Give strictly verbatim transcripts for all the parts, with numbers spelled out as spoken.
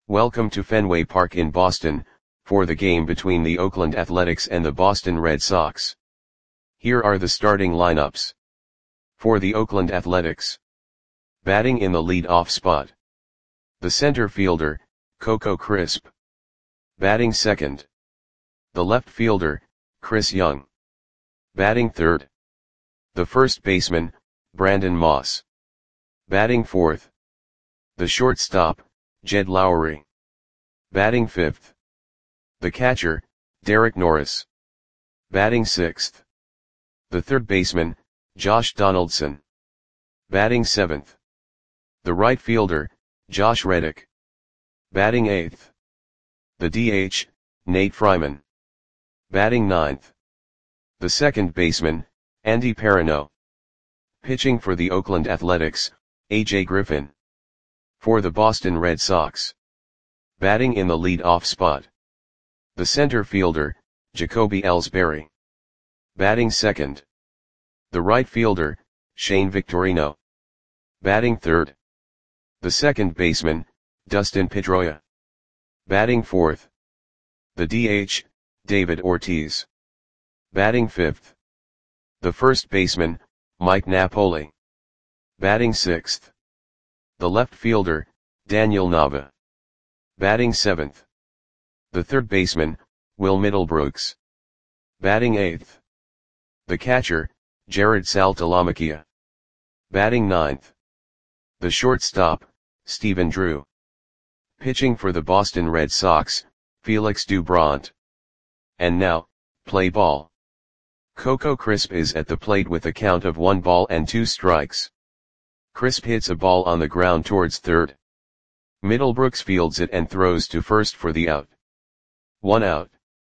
Welcome to Fenway Park in Boston, for the game between the Oakland Athletics and the Boston Red Sox. Here are the starting lineups. For the Oakland Athletics. Batting in the lead-off spot. The center fielder, Coco Crisp. Batting second. The left fielder, Chris Young. Batting third. The first baseman, Brandon Moss. Batting fourth. The shortstop, Jed Lowrie. Batting fifth. The catcher, Derek Norris. Batting sixth. The third baseman, Josh Donaldson. Batting seventh. The right fielder, Josh Reddick. Batting eighth. The D H, Nate Fryman. Batting ninth. The second baseman, Andy Perino. Pitching for the Oakland Athletics, A J Griffin. For the Boston Red Sox. Batting in the lead-off spot. The center fielder, Jacoby Ellsbury. Batting second. The right fielder, Shane Victorino. Batting third. The second baseman, Dustin Pedroia. Batting fourth. The D H, David Ortiz. Batting fifth. The first baseman, Mike Napoli. Batting sixth. The left fielder, Daniel Nava. Batting seventh. The third baseman, Will Middlebrooks. Batting eighth. The catcher, Jared Saltalamacchia. Batting ninth. The shortstop, Stephen Drew. Pitching for the Boston Red Sox, Felix Doubront. And now, play ball. Coco Crisp is at the plate with a count of one ball and two strikes. Crisp hits a ball on the ground towards third. Middlebrooks fields it and throws to first for the out. One out.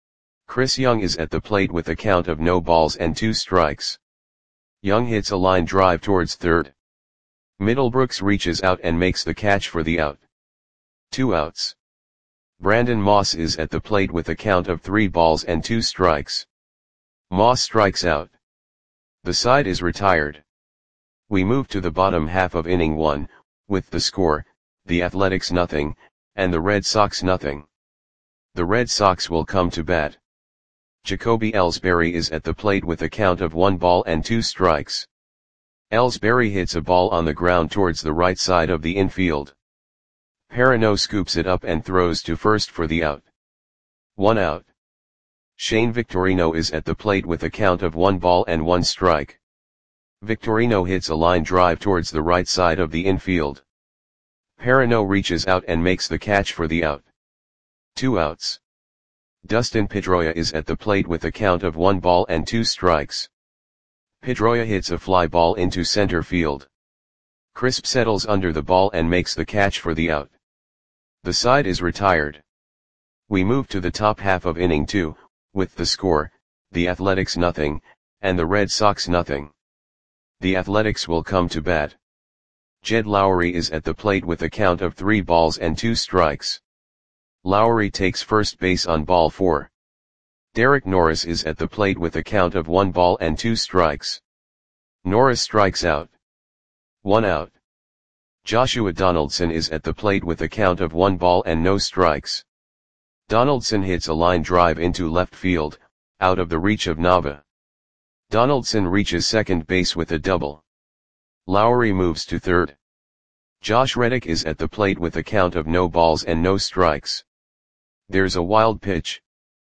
Chris Young is at the plate with a count of no balls and two strikes. Young hits a line drive towards third. Middlebrooks reaches out and makes the catch for the out. Two outs. Brandon Moss is at the plate with a count of three balls and two strikes. Moss strikes out. The side is retired. We move to the bottom half of inning one, with the score, the Athletics nothing, and the Red Sox nothing. The Red Sox will come to bat. Jacoby Ellsbury is at the plate with a count of one ball and two strikes. Ellsbury hits a ball on the ground towards the right side of the infield. Perino scoops it up and throws to first for the out. One out. Shane Victorino is at the plate with a count of one ball and one strike. Victorino hits a line drive towards the right side of the infield. Perino reaches out and makes the catch for the out. Two outs. Dustin Pedroia is at the plate with a count of one ball and two strikes. Pedroia hits a fly ball into center field. Crisp settles under the ball and makes the catch for the out. The side is retired. We move to the top half of inning two, with the score, the Athletics nothing, and the Red Sox nothing. The Athletics will come to bat. Jed Lowrie is at the plate with a count of three balls and two strikes. Lowrie takes first base on ball four. Derek Norris is at the plate with a count of one ball and two strikes. Norris strikes out. One out. Joshua Donaldson is at the plate with a count of one ball and no strikes. Donaldson hits a line drive into left field, out of the reach of Nava. Donaldson reaches second base with a double. Lowrie moves to third. Josh Reddick is at the plate with a count of no balls and no strikes. There's a wild pitch.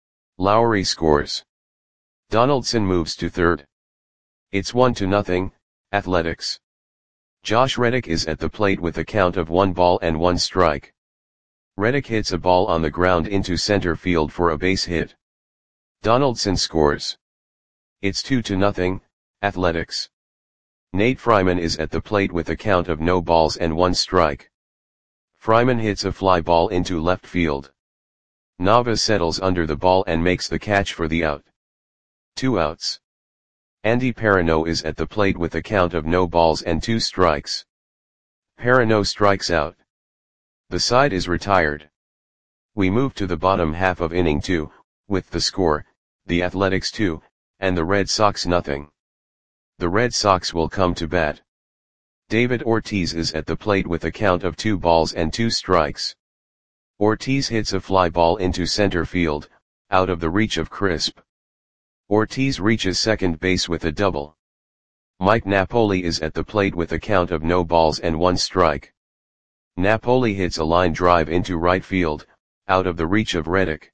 Lowrie scores. Donaldson moves to third. It's one to nothing, Athletics. Josh Reddick is at the plate with a count of one ball and one strike. Reddick hits a ball on the ground into center field for a base hit. Donaldson scores. It's two to nothing, Athletics. Nate Fryman is at the plate with a count of no balls and one strike. Fryman hits a fly ball into left field. Nava settles under the ball and makes the catch for the out. Two outs. Andy Perino is at the plate with a count of no balls and two strikes. Perino strikes out. The side is retired. We move to the bottom half of inning two, with the score, the Athletics two, and the Red Sox nothing. The Red Sox will come to bat. David Ortiz is at the plate with a count of two balls and two strikes. Ortiz hits a fly ball into center field, out of the reach of Crisp. Ortiz reaches second base with a double. Mike Napoli is at the plate with a count of no balls and one strike. Napoli hits a line drive into right field, out of the reach of Reddick.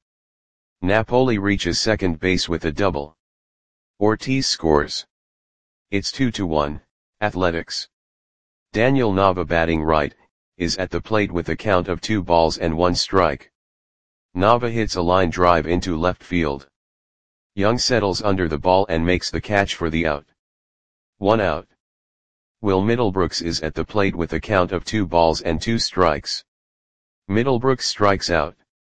Napoli reaches second base with a double. Ortiz scores. It's two to one, Athletics. Daniel Nava, batting right, is at the plate with a count of two balls and one strike. Nava hits a line drive into left field. Young settles under the ball and makes the catch for the out. One out. Will Middlebrooks is at the plate with a count of two balls and two strikes. Middlebrooks strikes out.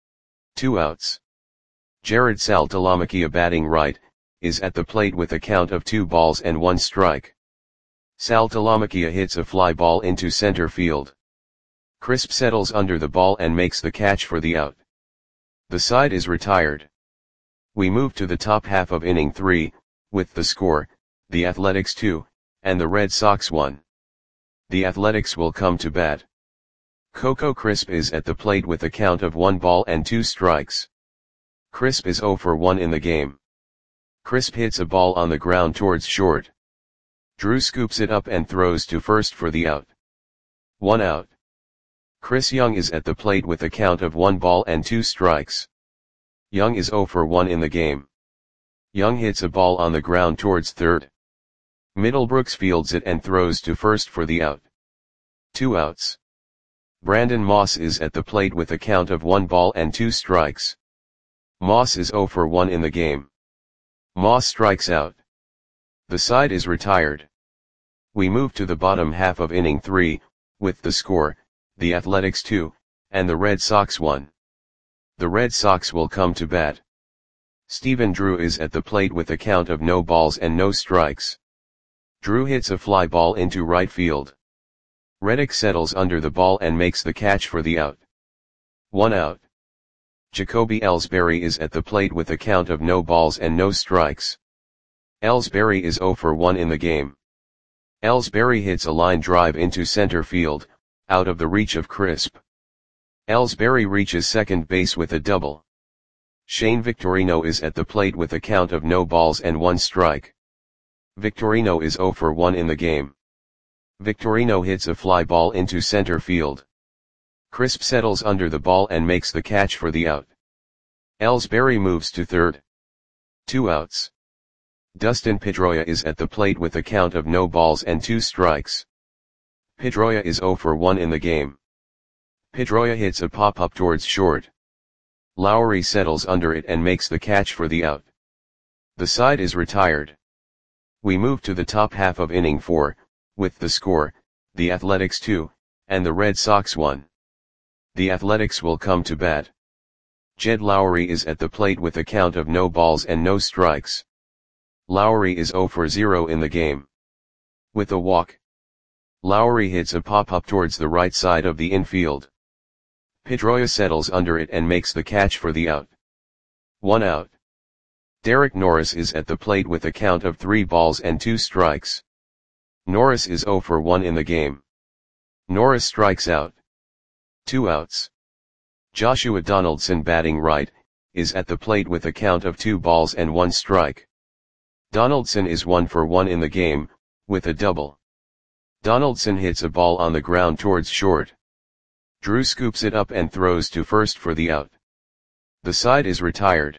Two outs. Jared Saltalamacchia, batting right, is at the plate with a count of two balls and one strike. Saltalamacchia hits a fly ball into center field. Crisp settles under the ball and makes the catch for the out. The side is retired. We move to the top half of inning three, with the score, the Athletics two, and the Red Sox one. The Athletics will come to bat. Coco Crisp is at the plate with a count of one ball and two strikes. Crisp is zero for one in the game. Crisp hits a ball on the ground towards short. Drew scoops it up and throws to first for the out. One out. Chris Young is at the plate with a count of one ball and two strikes. Young is zero for one in the game. Young hits a ball on the ground towards third. Middlebrooks fields it and throws to first for the out. Two outs. Brandon Moss is at the plate with a count of one ball and two strikes. Moss is zero for one in the game. Moss strikes out. The side is retired. We move to the bottom half of inning three, with the score, the Athletics two, and the Red Sox one. The Red Sox will come to bat. Stephen Drew is at the plate with a count of no balls and no strikes. Drew hits a fly ball into right field. Reddick settles under the ball and makes the catch for the out. One out. Jacoby Ellsbury is at the plate with a count of no balls and no strikes. Ellsbury is zero for one in the game. Ellsbury hits a line drive into center field, out of the reach of Crisp. Ellsbury reaches second base with a double. Shane Victorino is at the plate with a count of no balls and one strike. Victorino is zero for one in the game. Victorino hits a fly ball into center field. Crisp settles under the ball and makes the catch for the out. Ellsbury moves to third. Two outs. Dustin Pedroia is at the plate with a count of no balls and two strikes. Pedroia is zero for one in the game. Pedroia hits a pop-up towards short. Lowry settles under it and makes the catch for the out. The side is retired. We move to the top half of inning four, with the score, the Athletics two, and the Red Sox one. The Athletics will come to bat. Jed Lowry is at the plate with a count of no balls and no strikes. Lowry is zero for zero in the game. With a walk. Lowry hits a pop-up towards the right side of the infield. Pedroia settles under it and makes the catch for the out. One out. Derek Norris is at the plate with a count of three balls and two strikes. Norris is zero for one in the game. Norris strikes out. Two outs. Joshua Donaldson, batting right, is at the plate with a count of two balls and one strike. Donaldson is one for one in the game, with a double. Donaldson hits a ball on the ground towards short. Drew scoops it up and throws to first for the out. The side is retired.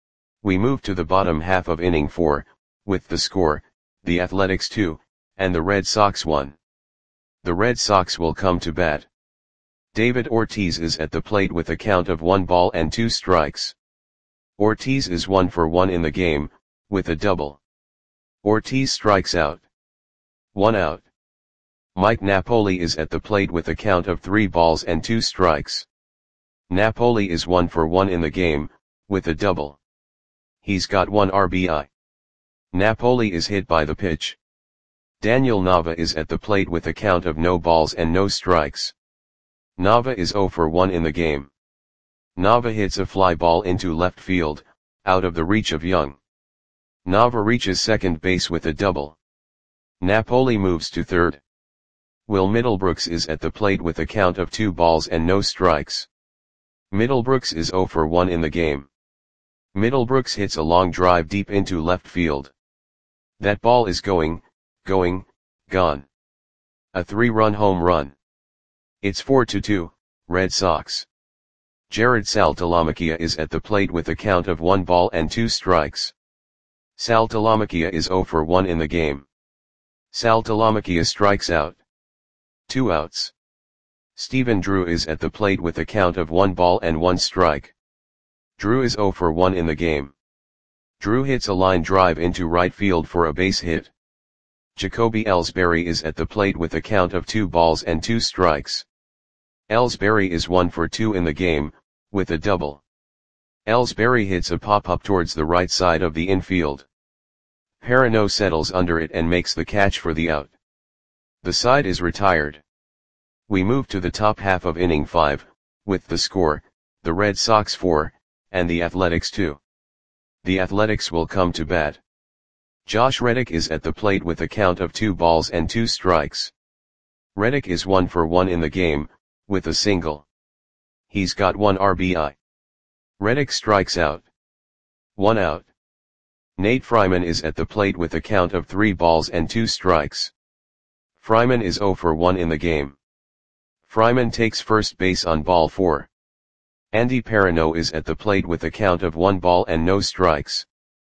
We move to the bottom half of inning four, with the score, the Athletics two, and the Red Sox one. The Red Sox will come to bat. David Ortiz is at the plate with a count of one ball and two strikes. Ortiz is one for one in the game, with a double. Ortiz strikes out. One out. Mike Napoli is at the plate with a count of three balls and two strikes. Napoli is one for one in the game, with a double. He's got one R B I. Napoli is hit by the pitch. Daniel Nava is at the plate with a count of no balls and no strikes. Nava is zero for one in the game. Nava hits a fly ball into left field, out of the reach of Young. Nava reaches second base with a double. Napoli moves to third. Will Middlebrooks is at the plate with a count of two balls and no strikes. Middlebrooks is zero for one in the game. Middlebrooks hits a long drive deep into left field. That ball is going, going, gone. A three-run home run. It's four to two, Red Sox. Jared Saltalamacchia is at the plate with a count of one ball and two strikes. Saltalamacchia is zero for one in the game. Saltalamacchia strikes out. Two outs. Stephen Drew is at the plate with a count of one ball and one strike. Drew is zero for one in the game. Drew hits a line drive into right field for a base hit. Jacoby Ellsbury is at the plate with a count of two balls and two strikes. Ellsbury is one for two in the game, with a double. Ellsbury hits a pop-up towards the right side of the infield. Perino settles under it and makes the catch for the out. The side is retired. We move to the top half of inning five, with the score, the Red Sox four, and the Athletics two. The Athletics will come to bat. Josh Reddick is at the plate with a count of two balls and two strikes. Reddick is one for one in the game, with a single. He's got one R B I. Reddick strikes out. One out. Nate Fryman is at the plate with a count of three balls and two strikes. Fryman is zero for one in the game. Fryman takes first base on ball four. Andy Perino is at the plate with a count of one ball and no strikes.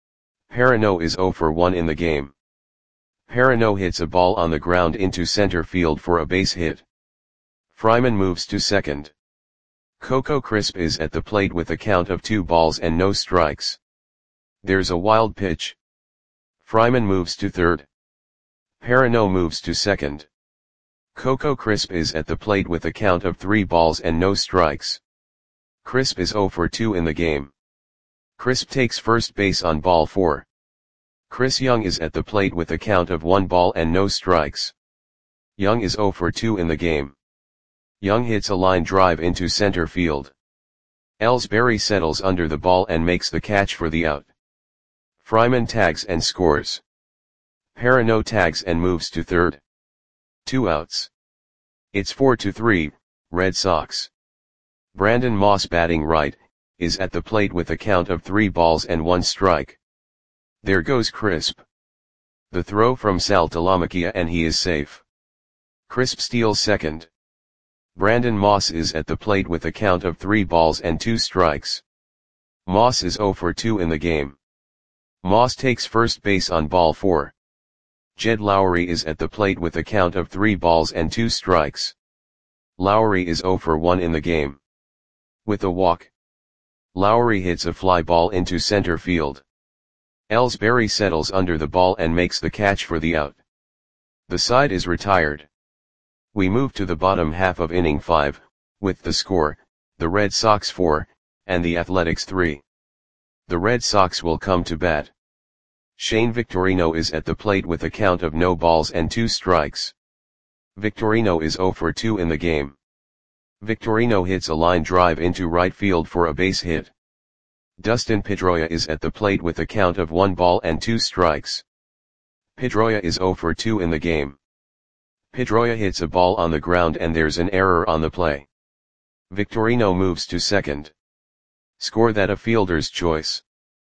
Perino is zero for one in the game. Perino hits a ball on the ground into center field for a base hit. Fryman moves to second. Coco Crisp is at the plate with a count of two balls and no strikes. There's a wild pitch. Fryman moves to third. Perino moves to second. Coco Crisp is at the plate with a count of three balls and no strikes. Crisp is zero for two in the game. Crisp takes first base on ball four. Chris Young is at the plate with a count of one ball and no strikes. Young is zero for two in the game. Young hits a line drive into center field. Ellsbury settles under the ball and makes the catch for the out. Fryman tags and scores. Perino tags and moves to third. Two outs. It's four to three, Red Sox. Brandon Moss, batting right, is at the plate with a count of three balls and one strike. There goes Crisp. The throw from Saltalamacchia and he is safe. Crisp steals second. Brandon Moss is at the plate with a count of three balls and two strikes. Moss is zero for two in the game. Moss takes first base on ball four. Jed Lowry is at the plate with a count of three balls and two strikes. Lowry is zero for one in the game. With a walk, Lowry hits a fly ball into center field. Ellsbury settles under the ball and makes the catch for the out. The side is retired. We move to the bottom half of inning five, with the score, the Red Sox four, and the Athletics three. The Red Sox will come to bat. Shane Victorino is at the plate with a count of no balls and two strikes. Victorino is zero for two in the game. Victorino hits a line drive into right field for a base hit. Dustin Pedroia is at the plate with a count of one ball and two strikes. Pedroia is zero for two in the game. Pedroia hits a ball on the ground and there's an error on the play. Victorino moves to second. Score that a fielder's choice.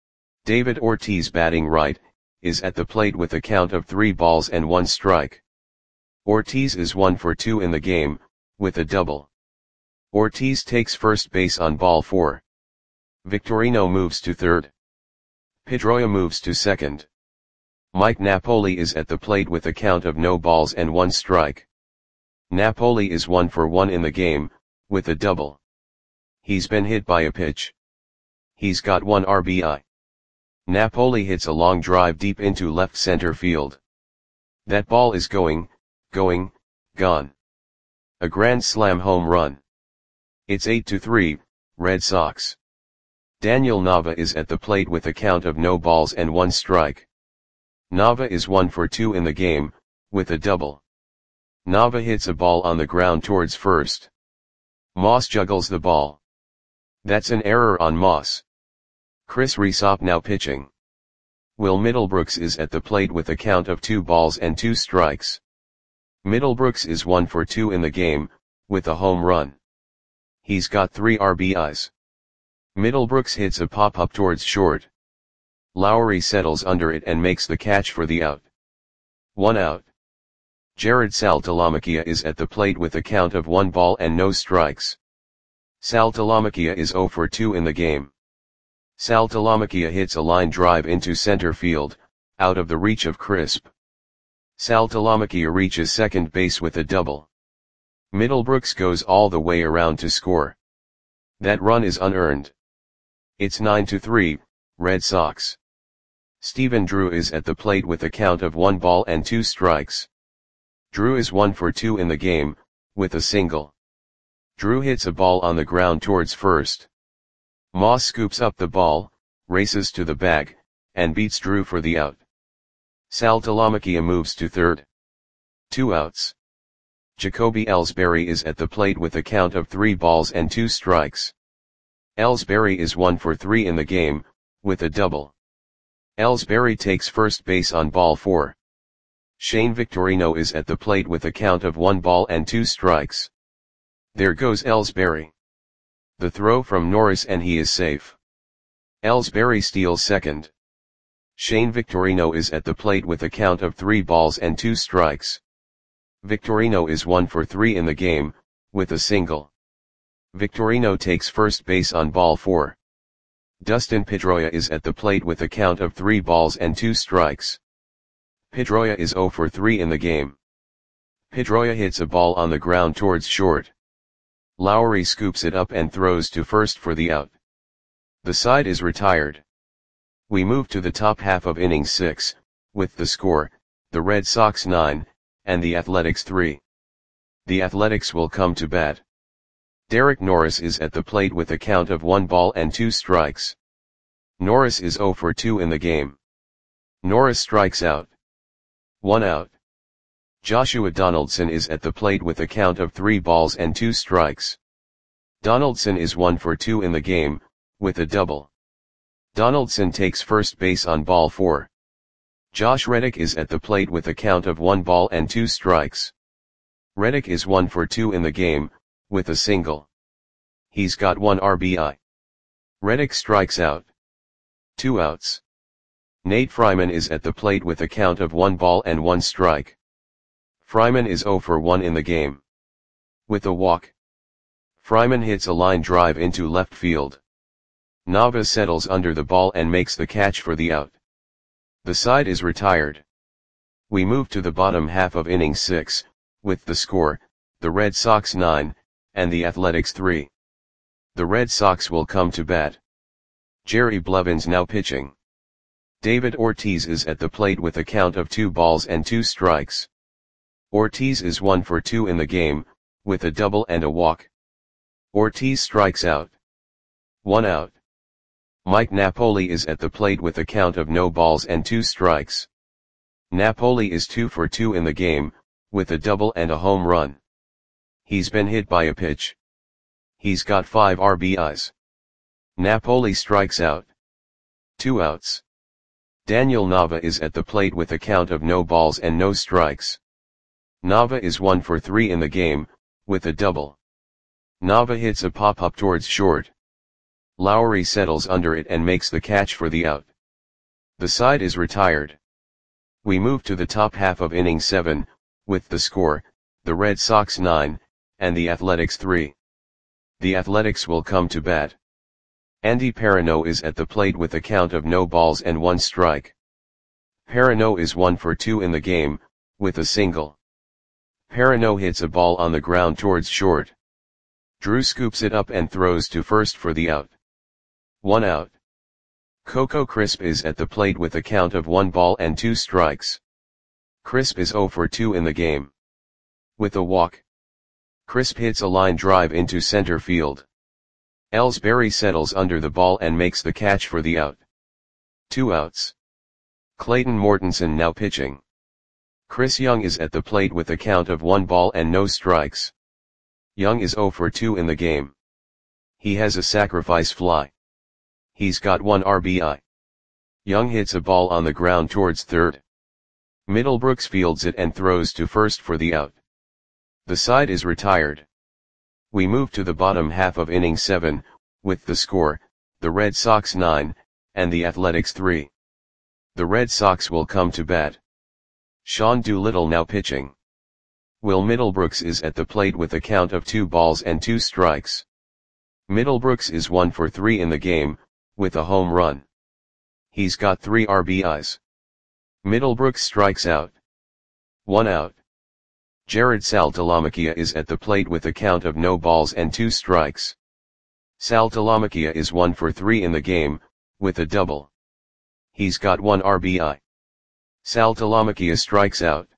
David Ortiz, batting right, is at the plate with a count of three balls and one strike. Ortiz is one for two in the game, with a double. Ortiz takes first base on ball four. Victorino moves to third. Pedroia moves to second. Mike Napoli is at the plate with a count of no balls and one strike. Napoli is one for one in the game, with a double. He's been hit by a pitch. He's got one R B I. Napoli hits a long drive deep into left center field. That ball is going, going, gone. A grand slam home run. It's eight to three, Red Sox. Daniel Nava is at the plate with a count of no balls and one strike. Nava is one for two in the game, with a double. Nava hits a ball on the ground towards first. Moss juggles the ball. That's an error on Moss. Chris Resop now pitching. Will Middlebrooks is at the plate with a count of two balls and two strikes. Middlebrooks is one for two in the game, with a home run. He's got three R B Is. Middlebrooks hits a pop-up towards short. Lowry settles under it and makes the catch for the out. One out. Jared Saltalamacchia is at the plate with a count of one ball and no strikes. Saltalamacchia is zero for two in the game. Saltalamacchia hits a line drive into center field, out of the reach of Crisp. Saltalamacchia reaches second base with a double. Middlebrooks goes all the way around to score. That run is unearned. It's nine to three, Red Sox. Stephen Drew is at the plate with a count of one ball and two strikes. Drew is one for two in the game, with a single. Drew hits a ball on the ground towards first. Moss scoops up the ball, races to the bag, and beats Drew for the out. Saltalamacchia moves to third. Two outs. Jacoby Ellsbury is at the plate with a count of three balls and two strikes. Ellsbury is one for three in the game, with a double. Ellsbury takes first base on ball four. Shane Victorino is at the plate with a count of one ball and two strikes. There goes Ellsbury. The throw from Norris and he is safe. Ellsbury steals second. Shane Victorino is at the plate with a count of three balls and two strikes. Victorino is one for three in the game, with a single. Victorino takes first base on ball four. Dustin Pedroia is at the plate with a count of three balls and two strikes. Pedroia is zero for three in the game. Pedroia hits a ball on the ground towards short. Lowry scoops it up and throws to first for the out. The side is retired. We move to the top half of inning six, with the score, the Red Sox nine, and the Athletics three. The Athletics will come to bat. Derek Norris is at the plate with a count of one ball and two strikes. Norris is zero for two in the game. Norris strikes out. One out. Joshua Donaldson is at the plate with a count of three balls and two strikes. Donaldson is one for two in the game, with a double. Donaldson takes first base on ball four. Josh Reddick is at the plate with a count of one ball and two strikes. Reddick is one for two in the game, with a single. He's got one R B I. Reddick strikes out. Two outs. Nate Fryman is at the plate with a count of one ball and one strike. Fryman is zero for one in the game. With a walk. Fryman hits a line drive into left field. Nava settles under the ball and makes the catch for the out. The side is retired. We move to the bottom half of inning six, with the score, the Red Sox nine, and the Athletics three. The Red Sox will come to bat. Jerry Blevins now pitching. David Ortiz is at the plate with a count of two balls and two strikes. Ortiz is one for two in the game, with a double and a walk. Ortiz strikes out. One out. Mike Napoli is at the plate with a count of no balls and two strikes. Napoli is two for two in the game, with a double and a home run. He's been hit by a pitch. He's got five R B Is. Napoli strikes out. Two outs. Daniel Nava is at the plate with a count of no balls and no strikes. Nava is one for three in the game, with a double. Nava hits a pop-up towards short. Lowry settles under it and makes the catch for the out. The side is retired. We move to the top half of inning seven, with the score, the Red Sox nine, and the Athletics three. The Athletics will come to bat. Andy Perino is at the plate with a count of no balls and one strike. Perino is one for two in the game, with a single. Perino hits a ball on the ground towards short. Drew scoops it up and throws to first for the out. One out. Coco Crisp is at the plate with a count of one ball and two strikes. Crisp is zero for two in the game. With a walk. Crisp hits a line drive into center field. Ellsbury settles under the ball and makes the catch for the out. Two outs. Clayton Mortensen now pitching. Chris Young is at the plate with a count of one ball and no strikes. Young is zero for two in the game. He has a sacrifice fly. He's got one R B I. Young hits a ball on the ground towards third. Middlebrooks fields it and throws to first for the out. The side is retired. We move to the bottom half of inning seven, with the score, the Red Sox nine, and the Athletics three. The Red Sox will come to bat. Sean Doolittle now pitching. Will Middlebrooks is at the plate with a count of two balls and two strikes. Middlebrooks is one for three in the game, with a home run. He's got three R B Is. Middlebrooks strikes out. One out. Jared Saltalamacchia is at the plate with a count of no balls and two strikes. Saltalamacchia is one for three in the game, with a double. He's got one R B I. Saltalamacchia strikes out.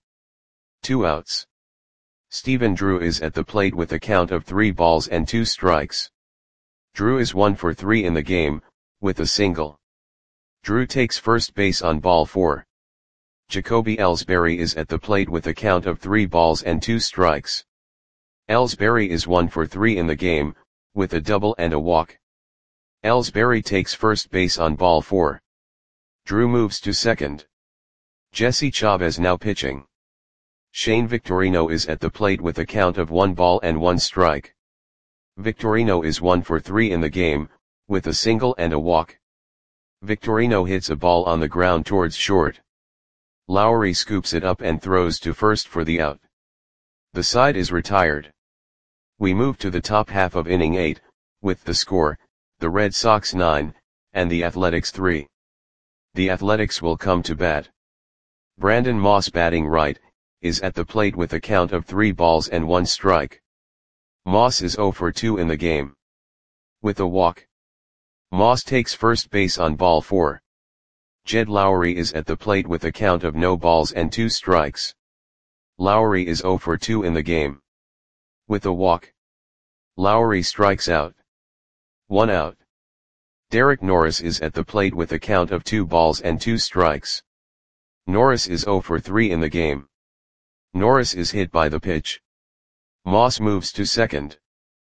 Two outs. Stephen Drew is at the plate with a count of three balls and two strikes. Drew is one for three in the game, with a single. Drew takes first base on ball four. Jacoby Ellsbury is at the plate with a count of three balls and two strikes. Ellsbury is one for three in the game, with a double and a walk. Ellsbury takes first base on ball four. Drew moves to second. Jesse Chavez now pitching. Shane Victorino is at the plate with a count of one ball and one strike. Victorino is one for three in the game, with a single and a walk. Victorino hits a ball on the ground towards short. Lowry scoops it up and throws to first for the out. The side is retired. We move to the top half of inning eight, with the score, the Red Sox nine, and the Athletics three. The Athletics will come to bat. Brandon Moss batting right, is at the plate with a count of three balls and one strike. Moss is zero for two in the game. With a walk. Moss takes first base on ball four. Jed Lowry is at the plate with a count of no balls and two strikes. Lowry is zero for two in the game. With a walk. Lowry strikes out. One out. Derek Norris is at the plate with a count of two balls and two strikes. Norris is zero for three in the game. Norris is hit by the pitch. Moss moves to second.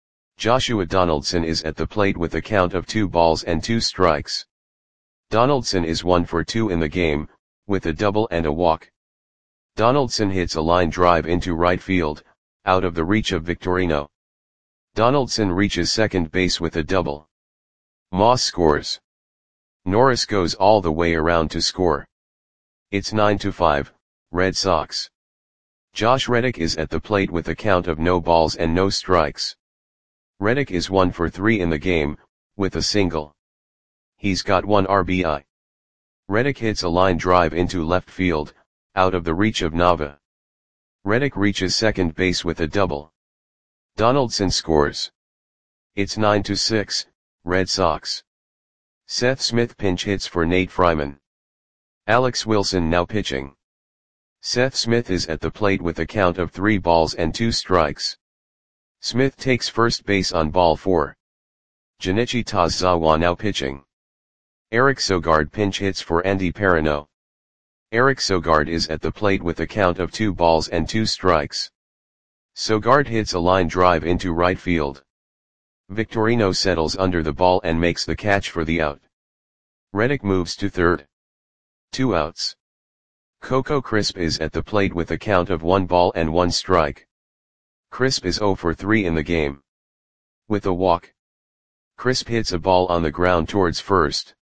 Joshua Donaldson is at the plate with a count of two balls and two strikes. Donaldson is one for two in the game, with a double and a walk. Donaldson hits a line drive into right field, out of the reach of Victorino. Donaldson reaches second base with a double. Moss scores. Norris goes all the way around to score. It's nine to five, Red Sox. Josh Reddick is at the plate with a count of no balls and no strikes. Reddick is one for three in the game, with a single. He's got one R B I. Reddick hits a line drive into left field, out of the reach of Nava. Reddick reaches second base with a double. Donaldson scores. It's nine to six, Red Sox. Seth Smith pinch hits for Nate Fryman. Alex Wilson now pitching. Seth Smith is at the plate with a count of three balls and two strikes. Smith takes first base on ball four. Junichi Tazawa now pitching. Eric Sogard pinch hits for Andy Perino. Eric Sogard is at the plate with a count of two balls and two strikes. Sogard hits a line drive into right field. Victorino settles under the ball and makes the catch for the out. Reddick moves to third. Two outs. Coco Crisp is at the plate with a count of one ball and one strike. Crisp is zero for three in the game. With a walk. Crisp hits a ball on the ground towards first.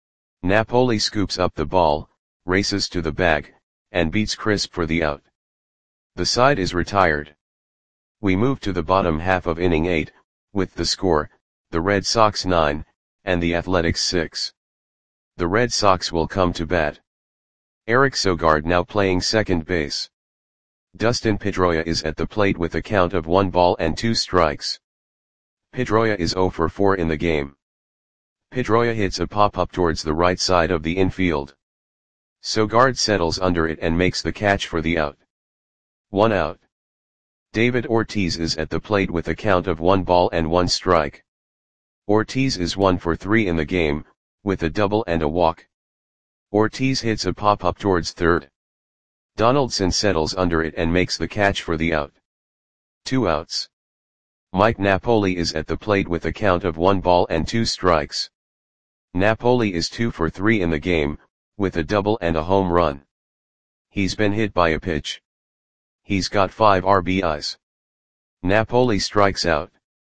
Napoli scoops up the ball, races to the bag, and beats Crisp for the out. The side is retired. We move to the bottom half of inning eight, with the score, the Red Sox nine, and the Athletics six. The Red Sox will come to bat. Eric Sogard now playing second base. Dustin Pedroia is at the plate with a count of one ball and two strikes. Pedroia is zero for four in the game. Pedroia hits a pop-up towards the right side of the infield. Sogard settles under it and makes the catch for the out. One out. David Ortiz is at the plate with a count of one ball and one strike. Ortiz is one for three in the game, with a double and a walk. Ortiz hits a pop-up towards third. Donaldson settles under it and makes the catch for the out. Two outs. Mike Napoli is at the plate with a count of one ball and two strikes. Napoli is two for three in the game, with a double and a home run. He's been hit by a pitch. He's got five R B Is. Napoli strikes out.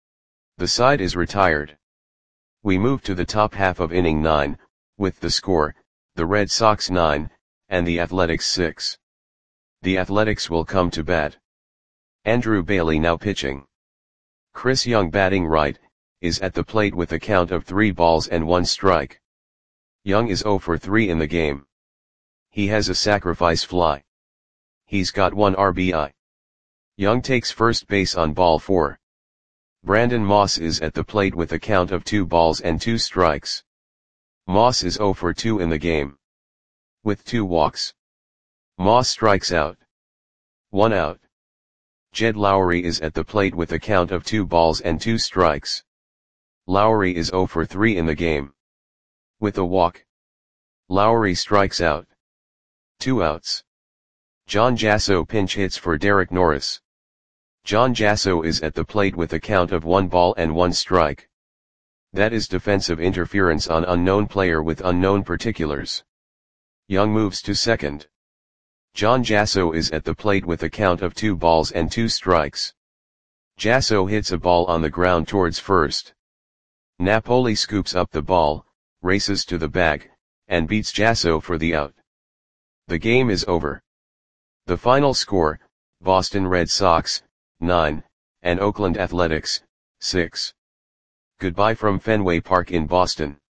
The side is retired. We move to the top half of inning nine, with the score, the Red Sox nine, and the Athletics six. The Athletics will come to bat. Andrew Bailey now pitching. Chris Young batting right, is at the plate with a count of three balls and one strike. Young is oh for three in the game. He has a sacrifice fly. He's got one R B I. Young takes first base on ball four. Brandon Moss is at the plate with a count of two balls and two strikes. Moss is oh for two in the game. With two walks. Moss strikes out. One out. Jed Lowry is at the plate with a count of two balls and two strikes. Lowry is oh for three in the game. With a walk. Lowry strikes out. Two outs. John Jasso pinch hits for Derek Norris. John Jasso is at the plate with a count of one ball and one strike. That is defensive interference on unknown player with unknown particulars. Young moves to second. John Jasso is at the plate with a count of two balls and two strikes. Jasso hits a ball on the ground towards first. Napoli scoops up the ball, races to the bag, and beats Jasso for the out. The game is over. The final score, Boston Red Sox, nine, and Oakland Athletics, six. Goodbye from Fenway Park in Boston.